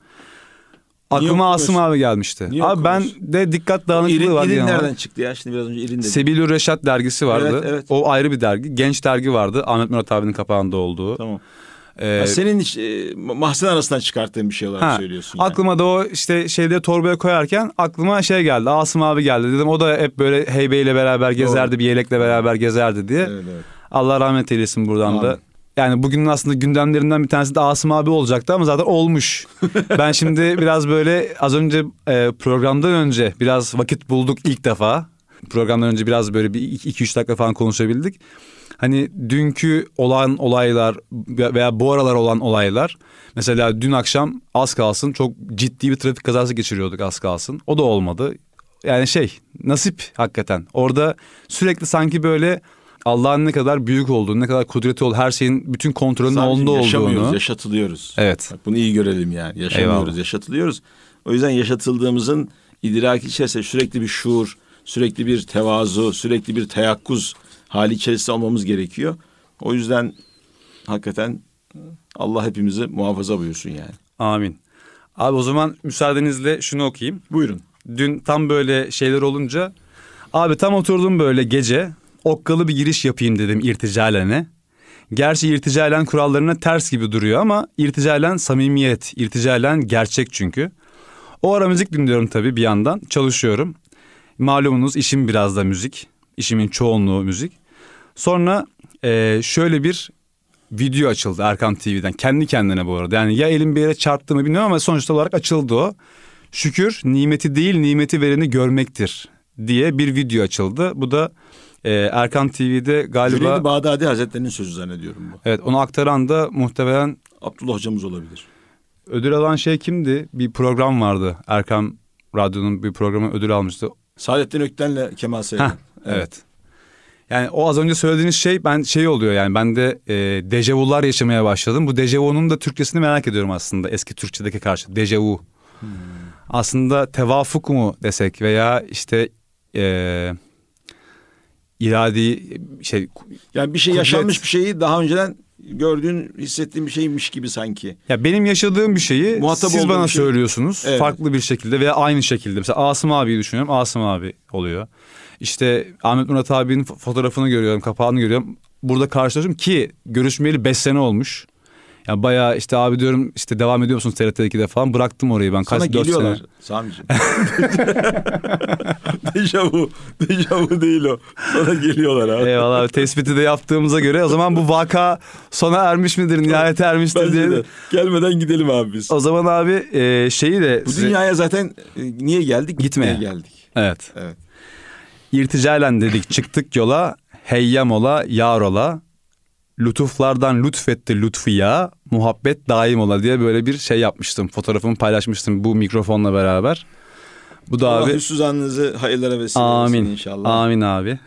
Aklıma Asım abi gelmişti. Niye abi ben de dikkat dağınıklığı İrin, var. İrin nereden çıktı ya? Şimdi biraz önce İrin dedim. Sebilür Reşat dergisi vardı. Evet, evet. O ayrı bir dergi. Genç dergi vardı. Ahmet Murat abinin kapağında olduğu. Tamam. Ee, senin e, mahzen arasından çıkarttığın bir şey olarak ha, söylüyorsun. Yani. Aklıma da o işte şeyde torbaya koyarken aklıma şey geldi. Asım abi geldi dedim. O da hep böyle heybeyle beraber gezerdi. Doğru. Bir yelekle beraber gezerdi diye. Evet, evet. Allah rahmet eylesin buradan Amin. Da. Yani bugünün aslında gündemlerinden bir tanesi de Asım abi olacaktı ama zaten olmuş. Ben şimdi biraz böyle az önce e, programdan önce biraz vakit bulduk ilk defa. Programdan önce biraz böyle bir iki üç dakika falan konuşabildik. Hani dünkü olan olaylar veya bu aralar olan olaylar. Mesela dün akşam az kalsın çok ciddi bir trafik kazası geçiriyorduk az kalsın. O da olmadı. Yani şey nasip hakikaten. Orada sürekli sanki böyle Allah'ın ne kadar büyük olduğunu, ne kadar kudreti olduğunu, her şeyin bütün kontrolünün onda olduğunu. Yaşamıyoruz, yaşatılıyoruz. Evet. Bak, bunu iyi görelim yani. Yaşamıyoruz, Eyvallah. yaşatılıyoruz. O yüzden yaşatıldığımızın idraki içerisinde sürekli bir şuur, sürekli bir tevazu, sürekli bir teyakkuz hali içerisinde olmamız gerekiyor. O yüzden hakikaten Allah hepimizi muhafaza buyursun yani. Amin. Abi o zaman müsaadenizle şunu okuyayım. Buyurun. Dün tam böyle şeyler olunca abi tam oturdum böyle gece okkalı bir giriş yapayım dedim irticalene. Gerçi irticalen kurallarına ters gibi duruyor ama irticalen samimiyet, irticalen gerçek çünkü. O ara müzik dinliyorum tabii bir yandan çalışıyorum. Malumunuz işim biraz da müzik. İşimin çoğunluğu müzik. Sonra e, şöyle bir video açıldı Erkam T V'den. Kendi kendine bu arada. Yani ya elim bir yere çarptı mı bilmiyorum ama sonuçta olarak açıldı o. Şükür nimeti değil nimeti vereni görmektir diye bir video açıldı. Bu da e, Erkam T V'de galiba... Cüneydi Bağdadi Hazretleri'nin sözü zannediyorum bu. Evet, onu aktaran da muhtemelen... Abdullah hocamız olabilir. Ödül alan şey kimdi? Bir program vardı. Erkam Radyo'nun bir programı ödül almıştı. Saadettin Ökten'le Kemal Seyran. Evet. evet. Yani o az önce söylediğiniz şey ben şey oluyor yani ben de e, dejavular yaşamaya başladım. Bu dejavunun da Türkçesini merak ediyorum aslında eski Türkçedeki karşı dejavu. Hmm. Aslında tevafuk mu desek veya işte e, iradi şey. Yani bir şey kudret. Yaşanmış bir şeyi daha önceden gördüğün, hissettiğin bir şeymiş gibi sanki. Ya benim yaşadığım bir şeyi Muhatap siz bana şey... söylüyorsunuz evet. Farklı bir şekilde veya aynı şekilde. Mesela Asım abiyi düşünüyorum, Asım abi oluyor. İşte Ahmet Murat abinin fotoğrafını görüyorum, kapağını görüyorum. Burada karşılaşıyorum ki görüşmeyeli beş sene olmuş. Yani bayağı işte abi diyorum işte devam ediyor musunuz T R T ikide falan, bıraktım orayı ben. Sana kaç, geliyorlar Sami'ciğim. Dejavu, dejavu değil o. Sana geliyorlar abi. Eyvallah abi, tespiti de yaptığımıza göre o zaman bu vaka sona ermiş midir, nihayete ermiştir diye. De. Gelmeden gidelim abi biz. O zaman abi e, şeyi de... Bu dünyaya zaten e, niye geldik? Gitmeye. Gitmeye geldik. Evet. Evet. İrticalen dedik çıktık yola, heyyam ola yar ola, lütuflardan lütfetti lütfiya, muhabbet daim ola diye böyle bir şey yapmıştım. Fotoğrafımı paylaşmıştım bu mikrofonla beraber. Bu da Allah abi. hüsnüzannınızı hayırlara vesile amin, olsun inşallah. Amin abi.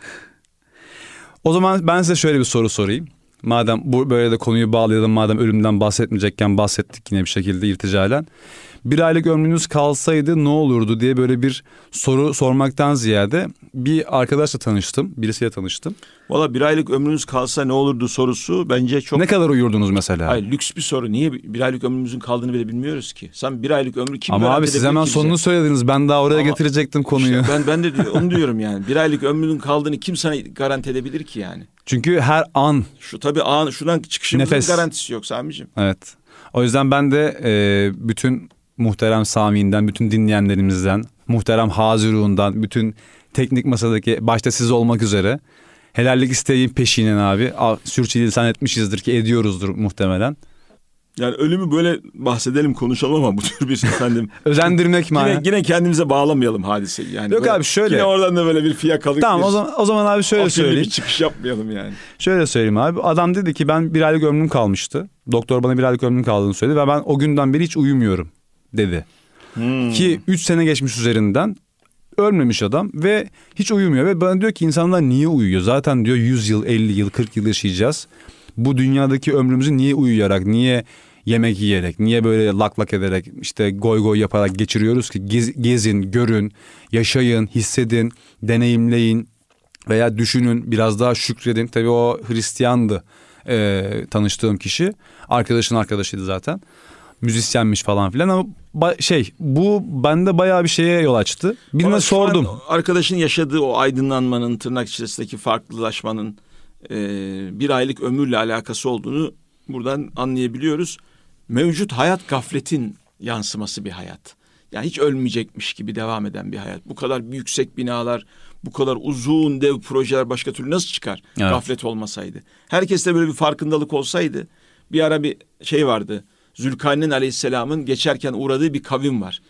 O zaman ben size şöyle bir soru sorayım. Madem bu böyle de konuyu bağlayalım, madem ölümden bahsetmeyecekken bahsettik yine bir şekilde irticalen. Bir aylık ömrünüz kalsaydı ne olurdu diye böyle bir soru sormaktan ziyade bir arkadaşla tanıştım. Birisiyle tanıştım. Valla bir aylık ömrünüz kalsa ne olurdu sorusu bence çok... Ne kadar uyurdunuz mesela? Hayır, lüks bir soru. Niye bir aylık ömrümüzün kaldığını bile bilmiyoruz ki. Sen bir aylık ömrü kim Ama abi siz hemen sonunu söylediniz. Ben daha oraya Ama getirecektim konuyu. Işte ben, ben de onu diyorum yani. Bir aylık ömrünün kaldığını kim sana garanti edebilir ki yani? Çünkü her an... Şu tabii an, şuradan çıkışımızın nefes garantisi yok Sami'ciğim. Evet. O yüzden ben de e, bütün... muhterem Sami'nden, bütün dinleyenlerimizden, muhterem Hazirun'dan, bütün teknik masadaki başta siz olmak üzere helallik isteğin peşinen abi. Sürçülisan etmişizdir ki ediyoruzdur muhtemelen. Yani ölümü böyle bahsedelim, konuşalım ama bu tür bir efendim. Özendirmek mi? Yine, yine kendimize bağlamayalım hadiseyi. Yani yok abi şöyle. Yine oradan da böyle bir fiyakalık. Tamam o zaman, o zaman abi şöyle söyleyeyim. Bir çıkış yapmayalım yani. Şöyle söyleyeyim abi. Adam dedi ki ben bir aylık ömrüm kalmıştı. Doktor bana bir aylık ömrüm kaldığını söyledi ve ben o günden beri hiç uyumuyorum dedi. Hmm. Ki üç sene geçmiş üzerinden, ölmemiş adam ve hiç uyumuyor ve bana diyor ki insanlar niye uyuyor? Zaten diyor yüz yıl, elli yıl, kırk yıl yaşayacağız. Bu dünyadaki ömrümüzü niye uyuyarak, niye yemek yiyerek, niye böyle lak lak ederek, işte goy goy yaparak geçiriyoruz ki? Gez, gezin, görün, yaşayın, hissedin, deneyimleyin veya düşünün, biraz daha şükredin. Tabii o Hristiyandı e, tanıştığım kişi. Arkadaşın arkadaşıydı zaten. Müzisyenmiş falan filan ama ba- şey bu bende bayağı bir şeye yol açtı. Birine sordum. Arkadaşın yaşadığı o aydınlanmanın, tırnak içerisindeki farklılaşmanın e, bir aylık ömürle alakası olduğunu buradan anlayabiliyoruz. Mevcut hayat gafletin yansıması bir hayat. Yani hiç ölmeyecekmiş gibi devam eden bir hayat. Bu kadar yüksek binalar, bu kadar uzun dev projeler başka türlü nasıl çıkar? Evet. Gaflet olmasaydı. Herkeste böyle bir farkındalık olsaydı. Bir ara bir şey vardı. Zülkarneyn Aleyhisselam'ın geçerken uğradığı bir kavim var.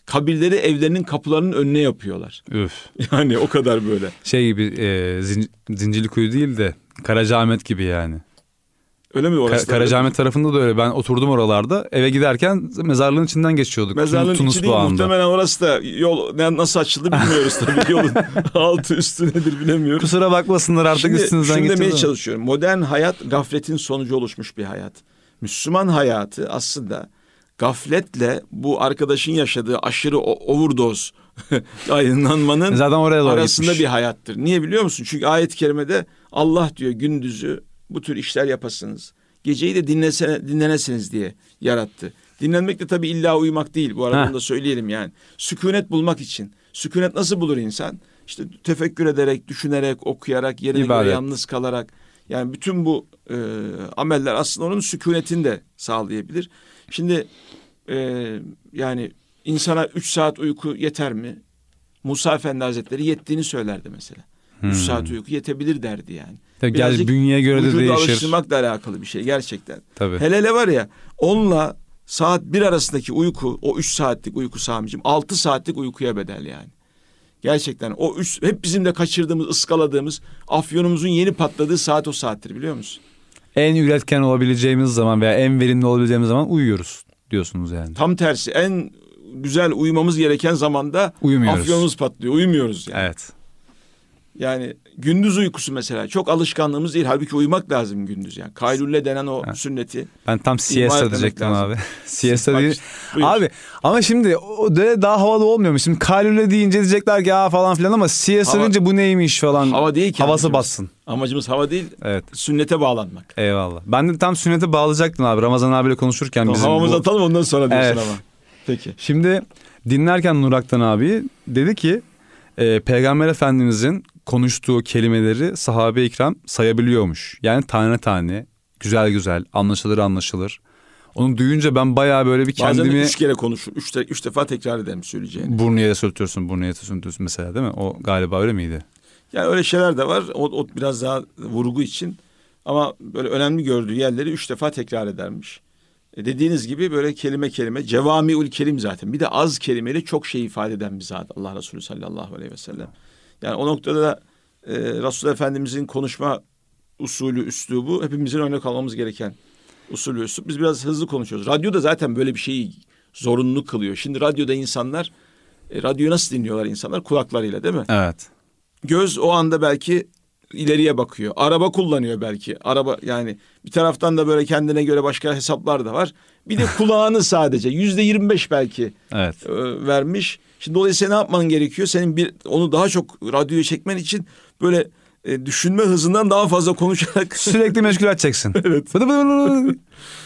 kabirleri evlerinin kapılarının önüne yapıyorlar. Üf. Yani o kadar böyle. Şey gibi e, zin, Zincirlikuyu değil de Karacaahmet gibi yani. Öyle mi orası? Ka- Karacaahmet tarafında da öyle. Ben oturdum oralarda. Eve giderken mezarlığın içinden geçiyorduk. Mezarlığın Tunus içi değil Bağı'nda. muhtemelen orası da yol nasıl açıldı bilmiyoruz tabii. Yolun altı üstü nedir bilemiyoruz. Kusura bakmasınlar artık Şimdi, üstünüzden şunu demeye geçeceğiz. çalışıyorum. Modern hayat gafletin sonucu oluşmuş bir hayat. Müslüman hayatı aslında gafletle bu arkadaşın yaşadığı aşırı overdose aydınlanmanın Zaten oraya doğru arasında gitmiş. bir hayattır. Niye biliyor musun? Çünkü ayet-i kerimede Allah diyor gündüzü bu tür işler yapasınız. Geceyi de dinlesene, dinlenesiniz diye yarattı. Dinlenmek de tabii illa uyumak değil. Bu arada Heh. onu da söyleyelim yani. Sükunet bulmak için. Sükunet nasıl bulur insan? İşte tefekkür ederek, düşünerek, okuyarak, yerine İbadet. göre yalnız kalarak. Yani bütün bu e, ameller aslında onun sükunetini de sağlayabilir. Şimdi e, yani insana üç saat uyku yeter mi? Musa Efendi Hazretleri yettiğini söylerdi mesela. Hmm. Üç saat uyku yetebilir derdi yani. Tabii Birazcık gel bünyeye göre de vücudu değişir. alıştırmakla alakalı bir şey gerçekten. Tabii. Hele hele var ya onunla saat bir arasındaki uyku, o üç saatlik uyku Sami'cim altı saatlik uykuya bedel yani. Gerçekten o üç, hep bizim de kaçırdığımız, ıskaladığımız, afyonumuzun yeni patladığı saat o saattir biliyor musun? En üretken olabileceğimiz zaman veya en verimli olabileceğimiz zaman uyuyoruz diyorsunuz yani. Tam tersi en güzel uyumamız gereken zamanda Uyumuyoruz. afyonumuz patlıyor, uyumuyoruz yani. Evet. Yani gündüz uykusu mesela çok alışkanlığımız değil. Halbuki uyumak lazım gündüz yani. Kaylule denen o Evet. sünneti. Ben tam siesta diyecektim abi. Siesta Bak değil. işte, buyur. Abi ama şimdi o da daha havalı olmuyor mu? Şimdi kalüle deyince diyecekler ki ya falan filan ama siesta Hava- deyince bu neymiş falan. Hava değil ki Havası amacımız. bassın. Amacımız hava değil, Evet. sünnete bağlanmak. Eyvallah. Ben de tam sünnete bağlayacaktım abi. Ramazan abiyle konuşurken Tamam, bizim havamızı bu... atalım ondan sonra diyorsun Evet. ama. Peki. Şimdi dinlerken Nurak'tan abi dedi ki e, Peygamber Efendimizin konuştuğu kelimeleri sahabe-i kiram sayabiliyormuş. Yani tane tane, güzel güzel, anlaşılır anlaşılır. Onu duyunca ben bayağı böyle bir Bazen kendimi... de üç kere konuşur. Üç, de, üç defa tekrar ederim söyleyeceğini. Burnuya da sürtüyorsun, burnuya da sürtüyorsun mesela değil mi? O galiba öyle miydi? Yani öyle şeyler de var. O, o biraz daha vurgu için. Ama böyle önemli gördüğü yerleri üç defa tekrar edermiş. E dediğiniz gibi böyle kelime kelime. Cevamiül kelim zaten. Bir de az kelimeyle çok şey ifade eden bir zat. Allah Resulü sallallahu aleyhi ve sellem. Yani o noktada da e, Resulullah Efendimizin konuşma usulü, üslubu hepimizin örnek almamız gereken usulü, üslup. Biz biraz hızlı konuşuyoruz. Radyoda zaten böyle bir şeyi zorunlu kılıyor. Şimdi radyoda insanlar, e, radyoyu nasıl dinliyorlar insanlar? Kulaklarıyla değil mi? Evet. Göz o anda belki ileriye bakıyor. Araba kullanıyor belki. Araba yani bir taraftan da böyle kendine göre başka hesaplar da var. Bir de kulağını sadece yüzde yirmi beş belki Evet. e, vermiş. Şimdi dolayısıyla ne yapman gerekiyor? Senin bir onu daha çok radyoya çekmen için böyle e, düşünme hızından daha fazla konuşarak Sürekli meşgul edeceksin. Evet. Bıdı bıdı bıdı bıdı.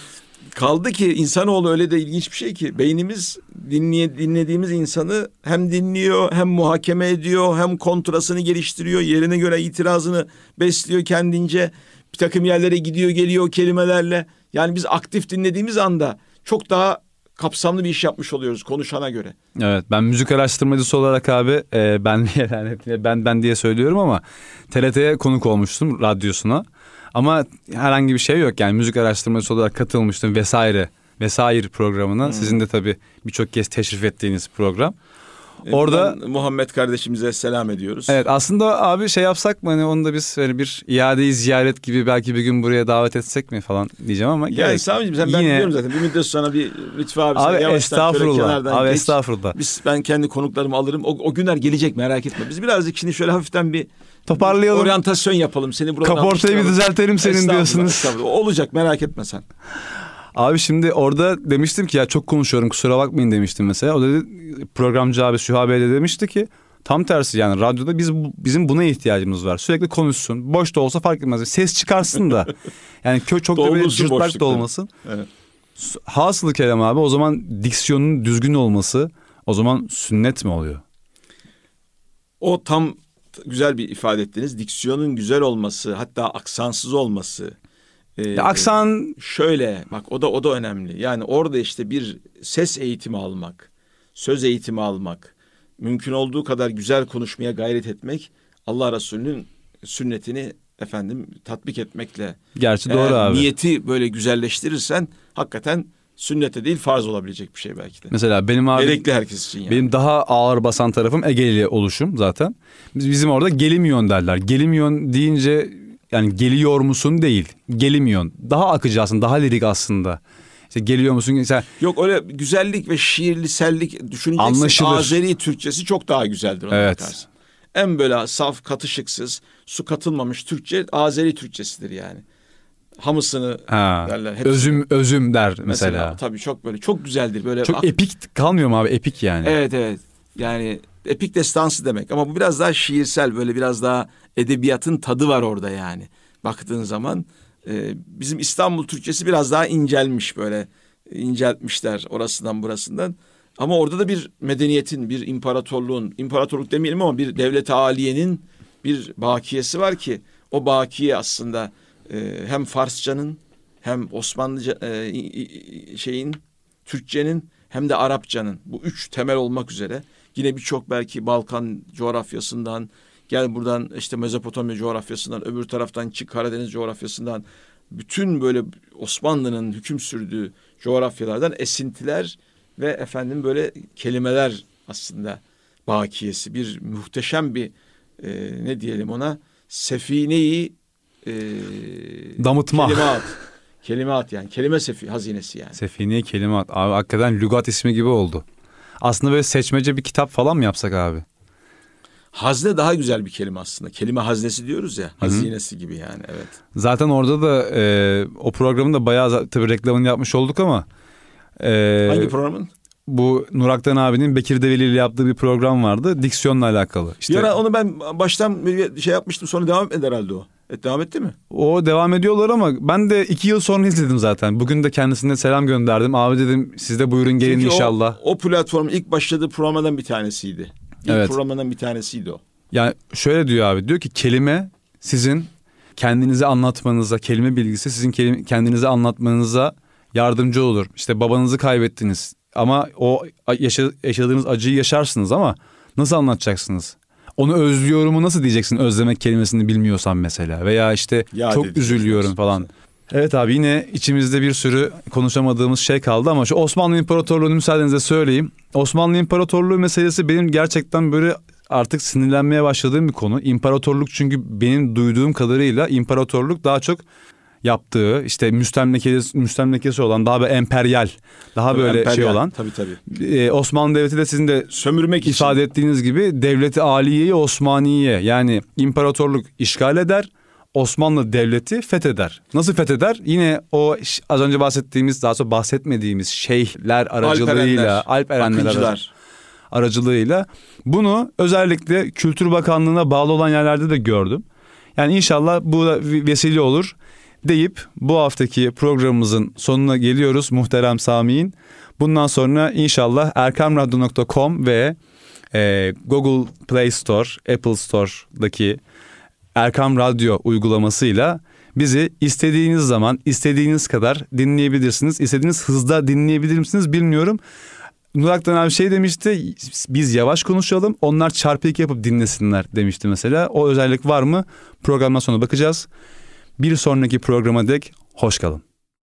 kaldı ki insanoğlu öyle de ilginç bir şey ki beynimiz dinleye, dinlediğimiz insanı hem dinliyor hem muhakeme ediyor hem kontrasını geliştiriyor, yerine göre itirazını besliyor kendince, bir takım yerlere gidiyor geliyor kelimelerle. Yani biz aktif dinlediğimiz anda çok daha kapsamlı bir iş yapmış oluyoruz konuşana göre. Evet, ben müzik araştırmacısı olarak abi e, ben diye yani ben ben diye söylüyorum ama T R T'ye konuk olmuştum, radyosuna. Ama herhangi bir şey yok yani müzik araştırmacısı olarak katılmıştım vesaire vesaire programına. Hmm. Sizin de tabii birçok kez teşrif ettiğiniz program. Orada Buradan Muhammed kardeşimize selam ediyoruz. Evet, aslında abi şey yapsak mı hani onu da biz hani bir iadeyi ziyaret gibi belki bir gün buraya davet etsek mi falan diyeceğim ama. Ya İslam'cığım sen ben yine... biliyorum zaten bir müddet sonra bir Lütfü abi, abi sen estağfurullah abi geç. estağfurullah. Biz ben kendi konuklarımı alırım o, o günler gelecek merak etme. Biz birazcık şimdi şöyle hafiften bir toparlayalım. Oryantasyon yapalım seni buradan. Kaportayı bir düzeltelim senin diyorsunuz. Estağfurullah. Olacak merak etme sen. Abi şimdi orada demiştim ki ya çok konuşuyorum kusura bakmayın demiştim mesela. O da dedi, programcı abi Süha Bey de demişti ki tam tersi yani radyoda biz bizim buna ihtiyacımız var. Sürekli konuşsun. Boş da olsa fark etmez. Ses çıkarsın da. Yani kö çok da böyle cırtlak da olmasın. Evet. Hasılı kelam abi o zaman diksiyonun düzgün olması o zaman sünnet mi oluyor? O tam güzel bir ifade ettiniz. Diksiyonun güzel olması hatta aksansız olması. Ee, aksan şöyle bak o da o da önemli. Yani orada işte bir ses eğitimi almak, söz eğitimi almak, mümkün olduğu kadar güzel konuşmaya gayret etmek, Allah Resulü'nün sünnetini efendim tatbik etmekle. Gerçi doğru abi. Niyeti böyle güzelleştirirsen hakikaten sünnete değil farz olabilecek bir şey belki de. Mesela benim abi... Gerekli herkes için yani. Benim daha ağır basan tarafım Egeli oluşum zaten. Biz, bizim orada gelimiyon derler. Gelimiyon deyince yani geliyor musun değil. Gelimiyon. Daha akıcı aslında, daha lirik aslında. İşte geliyor musun? Mesela... Yok öyle güzellik ve şiirlisellik düşüneceksin. Anlaşılır. Azeri Türkçesi çok daha güzeldir ona Evet. bakarsın. En böyle saf, katışıksız, su katılmamış Türkçe Azeri Türkçesidir yani. Hamısını Ha, derler. Hepsini. Özüm özüm der mesela. Mesela. Tabii çok böyle çok güzeldir. Böyle Çok ak- epik kalmıyor mu abi? Epik yani. Evet evet. Yani epik destansı demek ama bu biraz daha şiirsel, böyle biraz daha edebiyatın tadı var orada yani. Baktığın zaman e, bizim İstanbul Türkçesi biraz daha incelmiş, böyle inceltmişler orasından burasından. Ama orada da bir medeniyetin, bir imparatorluğun, imparatorluk demeyelim ama bir devlet-i aliyenin bir bakiyesi var ki o bakiye aslında e, hem Farsçanın hem Osmanlıca e, şeyin, Türkçenin hem de Arapçanın, bu üç temel olmak üzere yine birçok belki Balkan coğrafyasından, gel buradan işte Mezopotamya coğrafyasından, öbür taraftan çık Karadeniz coğrafyasından, bütün böyle Osmanlı'nın hüküm sürdüğü coğrafyalardan esintiler ve efendim böyle kelimeler aslında bakiyesi, bir muhteşem bir e, ne diyelim ona, sefine-i e, Damıtma. kelimat. Kelimat yani. Kelime sefi, hazinesi yani. Sefine kelimat. Abi hakikaten lügat ismi gibi oldu. Aslında böyle seçmece bir kitap falan mı yapsak abi? Hazne daha güzel bir kelime aslında. Kelime haznesi diyoruz ya. Hazinesi Hı-hı. gibi yani, evet. Zaten orada da e, o programın da bayağı tabii reklamını yapmış olduk ama. E, Hangi programın? Bu Nuraktan abinin Bekir Develi ile yaptığı bir program vardı. Diksiyonla alakalı. İşte, bir ara onu ben baştan bir şey yapmıştım, sonra devam eder herhalde o. Evet, devam etti mi? O devam ediyorlar ama ben de iki yıl sonra izledim zaten. Bugün de kendisine selam gönderdim. Abi dedim siz de buyurun gelin Çünkü inşallah. O, o platformun ilk başladığı programlardan bir tanesiydi. İlk evet. programlardan bir tanesiydi o. Yani şöyle diyor abi, diyor ki kelime sizin kendinizi anlatmanıza, kelime bilgisi sizin kelime, kendinizi anlatmanıza yardımcı olur. İşte babanızı kaybettiniz ama o yaşa, yaşadığınız acıyı yaşarsınız ama nasıl anlatacaksınız? Onu özlüyorumu nasıl diyeceksin özlemek kelimesini bilmiyorsan mesela, veya işte ya çok üzülüyorum falan. Evet abi, yine içimizde bir sürü konuşamadığımız şey kaldı ama şu Osmanlı İmparatorluğu'nu müsaadenizle söyleyeyim. Osmanlı İmparatorluğu meselesi benim gerçekten böyle artık sinirlenmeye başladığım bir konu. İmparatorluk, çünkü benim duyduğum kadarıyla imparatorluk daha çok yaptığı işte müstemlekesi, müstemlekesi olan, daha böyle emperyal, daha tabii böyle emperyal, şey olan. Tabii tabii. Ee, Osmanlı Devleti de sizin de sömürmek ifade için. ettiğiniz gibi Devleti Aliye-i Osmaniye, yani imparatorluk işgal eder, Osmanlı Devleti fetheder. Nasıl fetheder? Yine o az önce bahsettiğimiz, daha sonra bahsetmediğimiz şeyhler aracılığıyla, Alperenler aracılığıyla, aracılığıyla. Bunu özellikle Kültür Bakanlığı'na bağlı olan yerlerde de gördüm. Yani inşallah bu da vesile olur deyip bu haftaki programımızın sonuna geliyoruz muhterem Sami'in. Bundan sonra inşallah erkam radyo nokta com ve e, Google Play Store, Apple Store'daki Erkam Radyo uygulamasıyla bizi istediğiniz zaman, istediğiniz kadar dinleyebilirsiniz. İstediğiniz hızda dinleyebilir misiniz bilmiyorum. Nuraktan abi şey demişti, biz yavaş konuşalım, onlar çarpı iki yapıp dinlesinler demişti mesela. O özellik var mı? Programdan sonra bakacağız. Bir sonraki programa dek hoş kalın.